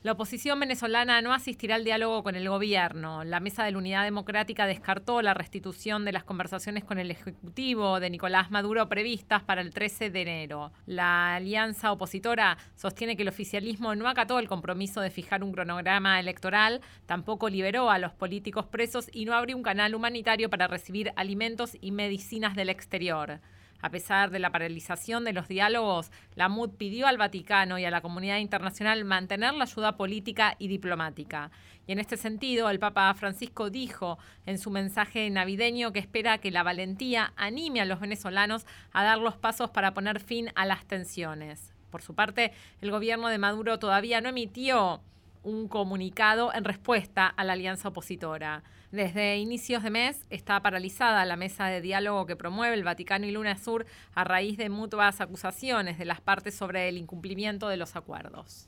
La oposición venezolana no asistirá al diálogo con el gobierno. La Mesa de la Unidad Democrática descartó la restitución de las conversaciones con el Ejecutivo de Nicolás Maduro previstas para el 13 de enero. La alianza opositora sostiene que el oficialismo no acató el compromiso de fijar un cronograma electoral, tampoco liberó a los políticos presos y no abrió un canal humanitario para recibir alimentos y medicinas del exterior. A pesar de la paralización de los diálogos, la MUD pidió al Vaticano y a la comunidad internacional mantener la ayuda política y diplomática. Y en este sentido, el Papa Francisco dijo en su mensaje navideño que espera que la valentía anime a los venezolanos a dar los pasos para poner fin a las tensiones. Por su parte, el gobierno de Maduro todavía no emitió un comunicado en respuesta a la alianza opositora. Desde inicios de mes está paralizada la mesa de diálogo que promueve el Vaticano y UNASUR a raíz de mutuas acusaciones de las partes sobre el incumplimiento de los acuerdos.